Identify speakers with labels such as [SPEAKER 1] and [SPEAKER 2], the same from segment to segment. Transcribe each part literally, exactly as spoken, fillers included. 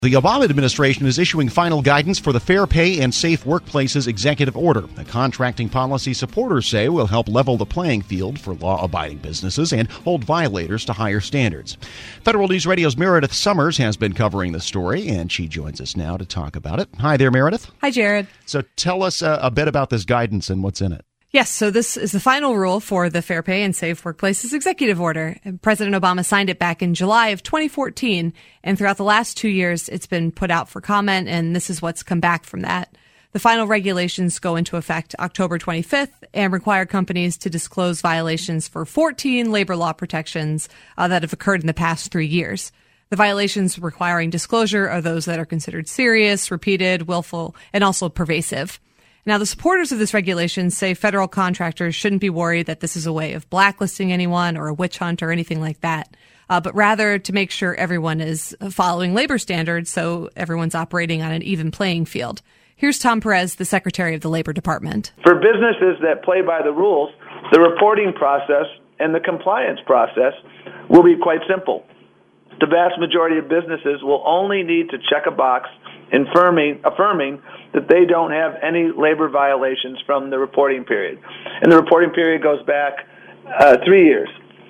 [SPEAKER 1] The Obama administration is issuing final guidance for the Fair Pay and Safe Workplaces Executive Order. The contracting policy supporters say will help level the playing field for law-abiding businesses and hold violators to higher standards. Federal News Radio's Meredith Summers has been covering the story, and she joins us now to talk about it. Hi there, Meredith.
[SPEAKER 2] Hi, Jared.
[SPEAKER 1] So tell us uh, a bit about this guidance and what's in it.
[SPEAKER 2] Yes, so this is the final rule for the Fair Pay and Safe Workplaces Executive Order. President Obama signed it back in July of twenty fourteen, and throughout the last two years, it's been put out for comment, and this is what's come back from that. The final regulations go into effect October twenty-fifth and require companies to disclose violations for fourteen labor law protections uh, that have occurred in the past three years. The violations requiring disclosure are those that are considered serious, repeated, willful, and also pervasive. Now, the supporters of this regulation say federal contractors shouldn't be worried that this is a way of blacklisting anyone or a witch hunt or anything like that, uh, but rather to make sure everyone is following labor standards so everyone's operating on an even playing field. Here's Tom Perez, the Secretary of the Labor Department.
[SPEAKER 3] For businesses that play by the rules, the reporting process and the compliance process will be quite simple. The vast majority of businesses will only need to check a box affirming, affirming that they don't have any labor violations from the reporting period. And the reporting period goes back uh, three years.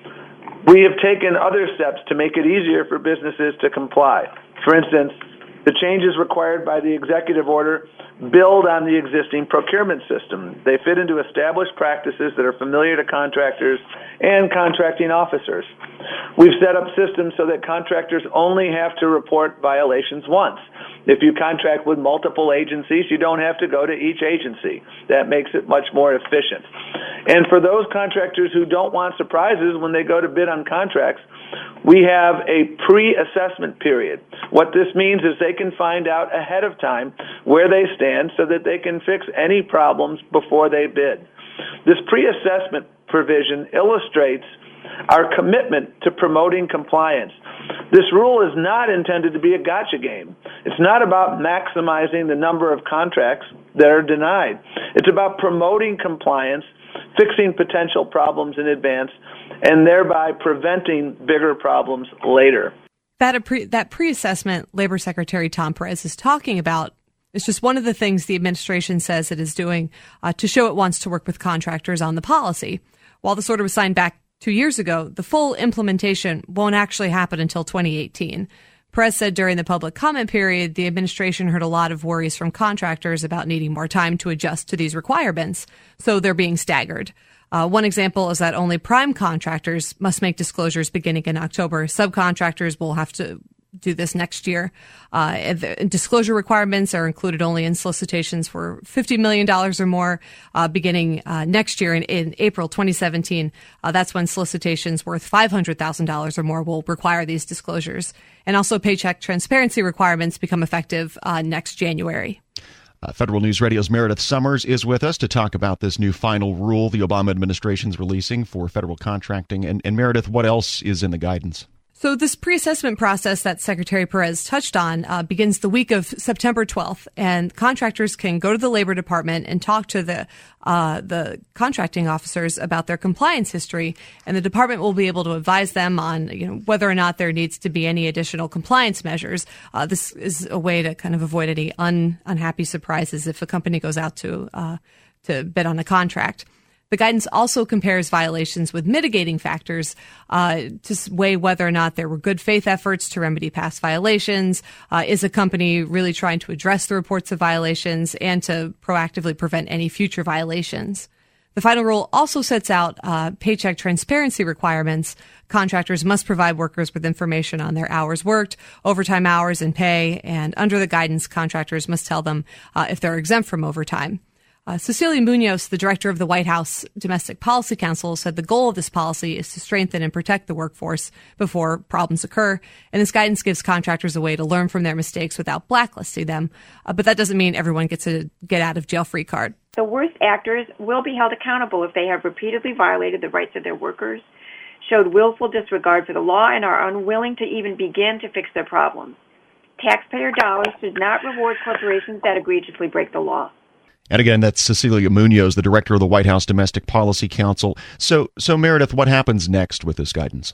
[SPEAKER 3] We have taken other steps to make it easier for businesses to comply. For instance, the changes required by the executive order build on the existing procurement system. They fit into established practices that are familiar to contractors and contracting officers. We've set up systems so that contractors only have to report violations once. If you contract with multiple agencies, you don't have to go to each agency. That makes it much more efficient. And for those contractors who don't want surprises when they go to bid on contracts, we have a pre-assessment period. What this means is they can find out ahead of time where they stand so that they can fix any problems before they bid. This pre-assessment provision illustrates our commitment to promoting compliance. This rule is not intended to be a gotcha game. It's not about maximizing the number of contracts that are denied. It's about promoting compliance, fixing potential problems in advance, and thereby preventing bigger problems later.
[SPEAKER 2] That, pre- that pre-assessment Labor Secretary Tom Perez is talking about is just one of the things the administration says it is doing uh, to show it wants to work with contractors on the policy. While this order was signed back two years ago, the full implementation won't actually happen until twenty eighteen. Perez said during the public comment period, the administration heard a lot of worries from contractors about needing more time to adjust to these requirements, so they're being staggered. Uh, one example is that only prime contractors must make disclosures beginning in October. Subcontractors will have to do this next year. Uh, the disclosure requirements are included only in solicitations for fifty million dollars or more, uh, beginning uh, next year in, in April twenty seventeen. Uh, that's when solicitations worth five hundred thousand dollars or more will require these disclosures. And also paycheck transparency requirements become effective uh, next January.
[SPEAKER 1] Uh, Federal News Radio's Meredith Summers is with us to talk about this new final rule the Obama administration's releasing for federal contracting. And, and Meredith, what else is in the guidance?
[SPEAKER 2] So this pre-assessment process that Secretary Perez touched on uh, begins the week of September twelfth, and contractors can go to the Labor Department and talk to the uh, the contracting officers about their compliance history, and the department will be able to advise them on you know whether or not there needs to be any additional compliance measures. Uh, this is a way to kind of avoid any un- unhappy surprises if a company goes out to uh, to bid on a contract. The guidance also compares violations with mitigating factors uh, to weigh whether or not there were good faith efforts to remedy past violations. Uh, is a company really trying to address the reports of violations and to proactively prevent any future violations? The final rule also sets out uh, paycheck transparency requirements. Contractors must provide workers with information on their hours worked, overtime hours, and pay. And under the guidance, contractors must tell them uh, if they're exempt from overtime. Uh, Cecilia Munoz, the director of the White House Domestic Policy Council, said the goal of this policy is to strengthen and protect the workforce before problems occur. And this guidance gives contractors a way to learn from their mistakes without blacklisting them. Uh, but that doesn't mean everyone gets a get out of jail free card.
[SPEAKER 4] The worst actors will be held accountable if they have repeatedly violated the rights of their workers, showed willful disregard for the law, and are unwilling to even begin to fix their problems. Taxpayer dollars should not reward corporations that egregiously break the law.
[SPEAKER 1] And again, that's Cecilia Munoz, the director of the White House Domestic Policy Council. So, so Meredith, what happens next with this guidance?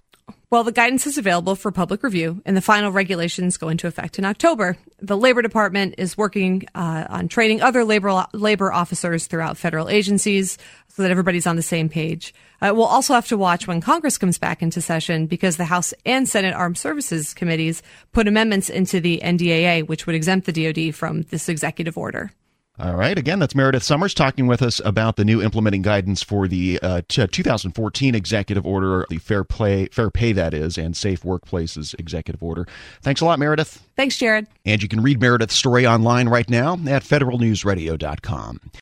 [SPEAKER 2] Well, the guidance is available for public review, and the final regulations go into effect in October. The Labor Department is working uh, on training other labor labor officers throughout federal agencies so that everybody's on the same page. Uh, we'll also have to watch when Congress comes back into session because the House and Senate Armed Services Committees put amendments into the N D A A, which would exempt the D O D from this executive order.
[SPEAKER 1] All right. Again, that's Meredith Summers talking with us about the new implementing guidance for the uh, t- two thousand fourteen executive order, the Fair Play, Fair Pay, that is, and Safe Workplaces executive order. Thanks a lot, Meredith.
[SPEAKER 2] Thanks, Jared.
[SPEAKER 1] And you can read Meredith's story online right now at federal news radio dot com.